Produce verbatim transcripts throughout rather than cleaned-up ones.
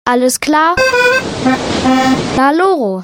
Alles klar? Na, Loro.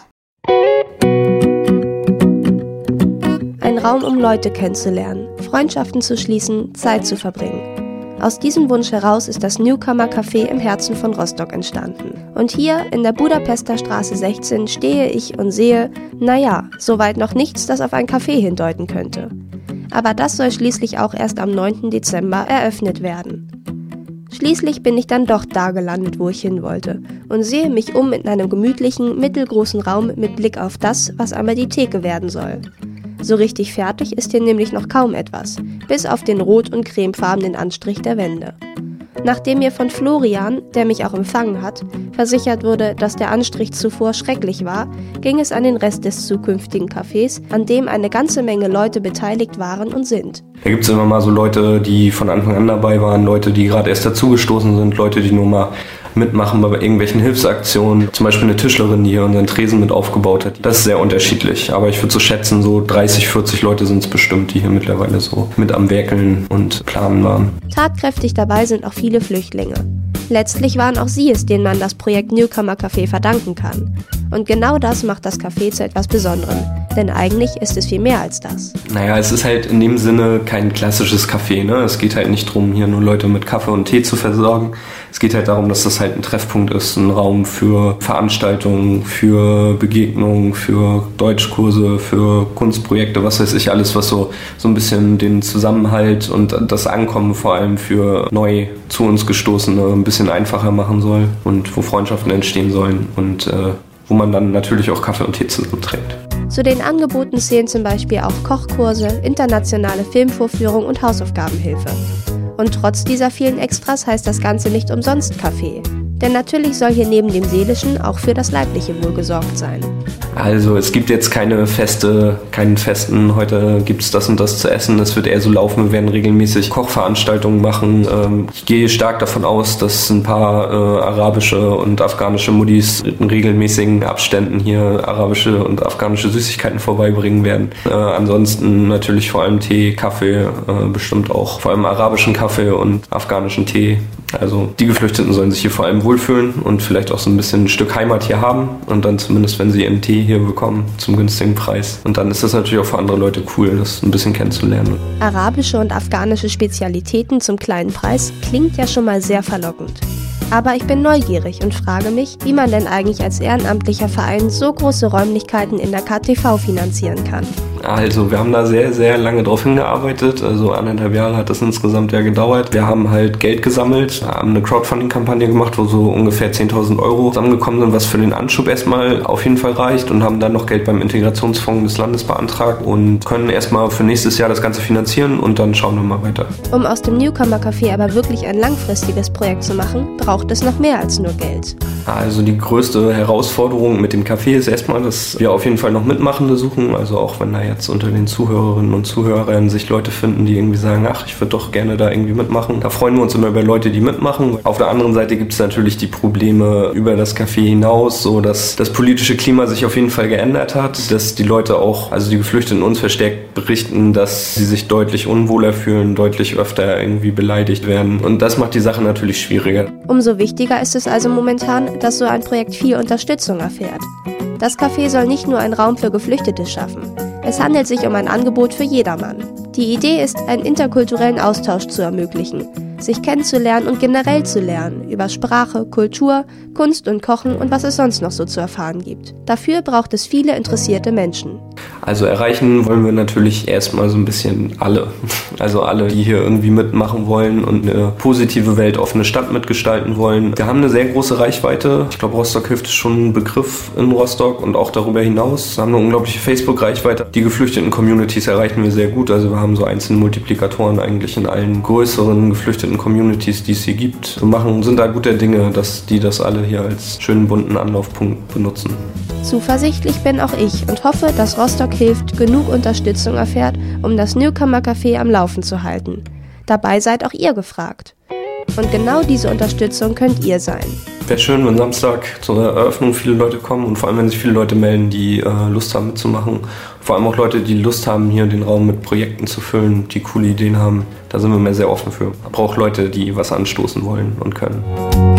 Ein Raum, um Leute kennenzulernen, Freundschaften zu schließen, Zeit zu verbringen. Aus diesem Wunsch heraus ist das Newcomer Café im Herzen von Rostock entstanden. Und hier in der Budapester Straße sechzehn stehe ich und sehe, naja, soweit noch nichts, das auf ein Café hindeuten könnte. Aber das soll schließlich auch erst am neunten Dezember eröffnet werden. Schließlich bin ich dann doch da gelandet, wo ich hin wollte und sehe mich um in einem gemütlichen, mittelgroßen Raum mit Blick auf das, was einmal die Theke werden soll. So richtig fertig ist hier nämlich noch kaum etwas, bis auf den rot- und cremefarbenen Anstrich der Wände. Nachdem mir von Florian, der mich auch empfangen hat, versichert wurde, dass der Anstrich zuvor schrecklich war, ging es an den Rest des zukünftigen Cafés, an dem eine ganze Menge Leute beteiligt waren und sind. Da gibt es immer mal so Leute, die von Anfang an dabei waren, Leute, die gerade erst dazugestoßen sind, Leute, die nur mal mitmachen bei irgendwelchen Hilfsaktionen. Zum Beispiel eine Tischlerin, die hier unseren Tresen mit aufgebaut hat. Das ist sehr unterschiedlich, aber ich würde so schätzen, so dreißig, vierzig Leute sind es bestimmt, die hier mittlerweile so mit am Werkeln und Planen waren. Tatkräftig dabei sind auch viele Flüchtlinge. Letztlich waren auch sie es, denen man das Projekt Newcomer Café verdanken kann. Und genau das macht das Café zu etwas Besonderem. Denn eigentlich ist es viel mehr als das. Naja, es ist halt in dem Sinne kein klassisches Café, ne? Es geht halt nicht darum, hier nur Leute mit Kaffee und Tee zu versorgen. Es geht halt darum, dass das halt ein Treffpunkt ist, ein Raum für Veranstaltungen, für Begegnungen, für Deutschkurse, für Kunstprojekte, was weiß ich, alles, was so, so ein bisschen den Zusammenhalt und das Ankommen vor allem für neu zu uns Gestoßene ein bisschen einfacher machen soll und wo Freundschaften entstehen sollen und äh, wo man dann natürlich auch Kaffee und Tee zusammen trinkt. Zu den Angeboten zählen zum Beispiel auch Kochkurse, internationale Filmvorführung und Hausaufgabenhilfe. Und trotz dieser vielen Extras heißt das Ganze nicht umsonst Café. Denn natürlich soll hier neben dem Seelischen auch für das Leibliche wohl gesorgt sein. Also es gibt jetzt keine feste, keinen festen, heute gibt es das und das zu essen. Es wird eher so laufen, wir werden regelmäßig Kochveranstaltungen machen. Ich gehe stark davon aus, dass ein paar äh, arabische und afghanische Muddis in regelmäßigen Abständen hier arabische und afghanische Süßigkeiten vorbeibringen werden. Äh, ansonsten natürlich vor allem Tee, Kaffee, äh, bestimmt auch vor allem arabischen Kaffee und afghanischen Tee. Also die Geflüchteten sollen sich hier vor allem wohlfühlen und vielleicht auch so ein bisschen ein Stück Heimat hier haben und dann zumindest, wenn sie ihren Tee hier bekommen, zum günstigen Preis. Und dann ist das natürlich auch für andere Leute cool, das ein bisschen kennenzulernen. Arabische und afghanische Spezialitäten zum kleinen Preis klingt ja schon mal sehr verlockend. Aber ich bin neugierig und frage mich, wie man denn eigentlich als ehrenamtlicher Verein so große Räumlichkeiten in der K T V finanzieren kann. Also wir haben da sehr, sehr lange drauf hingearbeitet. Also anderthalb Jahre hat das insgesamt ja gedauert. Wir haben halt Geld gesammelt, haben eine Crowdfunding-Kampagne gemacht, wo so ungefähr zehntausend Euro zusammengekommen sind, was für den Anschub erstmal auf jeden Fall reicht und haben dann noch Geld beim Integrationsfonds des Landes beantragt und können erstmal für nächstes Jahr das Ganze finanzieren und dann schauen wir mal weiter. Um aus dem Newcomer Café aber wirklich ein langfristiges Projekt zu machen, braucht es noch mehr als nur Geld. Also die größte Herausforderung mit dem Café ist erstmal, dass wir auf jeden Fall noch Mitmachende suchen, also auch wenn da jetzt unter den Zuhörerinnen und Zuhörern sich Leute finden, die irgendwie sagen, ach, ich würde doch gerne da irgendwie mitmachen. Da freuen wir uns immer über Leute, die mitmachen. Auf der anderen Seite gibt es natürlich die Probleme über das Café hinaus, so dass das politische Klima sich auf jeden Fall geändert hat, dass die Leute auch, also die Geflüchteten uns verstärkt berichten, dass sie sich deutlich unwohler fühlen, deutlich öfter irgendwie beleidigt werden und das macht die Sache natürlich schwieriger. Umso wichtiger ist es also momentan, dass so ein Projekt viel Unterstützung erfährt. Das Café soll nicht nur einen Raum für Geflüchtete schaffen. Es handelt sich um ein Angebot für jedermann. Die Idee ist, einen interkulturellen Austausch zu ermöglichen, sich kennenzulernen und generell zu lernen über Sprache, Kultur, Kunst und Kochen und was es sonst noch so zu erfahren gibt. Dafür braucht es viele interessierte Menschen. Also erreichen wollen wir natürlich erstmal so ein bisschen alle. Also alle, die hier irgendwie mitmachen wollen und eine positive, weltoffene Stadt mitgestalten wollen. Wir haben eine sehr große Reichweite. Ich glaube, Rostock-Hilft ist schon ein Begriff in Rostock und auch darüber hinaus. Wir haben eine unglaubliche Facebook-Reichweite. Die geflüchteten Communities erreichen wir sehr gut. Also wir haben so einzelne Multiplikatoren eigentlich in allen größeren geflüchteten Communities, die es hier gibt. Wir machen, sind da guter Dinge, dass die das alle hier als schönen bunten Anlaufpunkt benutzen. Zuversichtlich bin auch ich und hoffe, dass Rostock-Hilft genug Unterstützung erfährt, um das Newcomer Café am Laufen zu halten. Dabei seid auch ihr gefragt. Und genau diese Unterstützung könnt ihr sein. Wäre schön, wenn Samstag zur Eröffnung viele Leute kommen und vor allem, wenn sich viele Leute melden, die äh, Lust haben mitzumachen. Vor allem auch Leute, die Lust haben, hier den Raum mit Projekten zu füllen, die coole Ideen haben. Da sind wir mehr sehr offen für. Aber auch Leute, die was anstoßen wollen und können.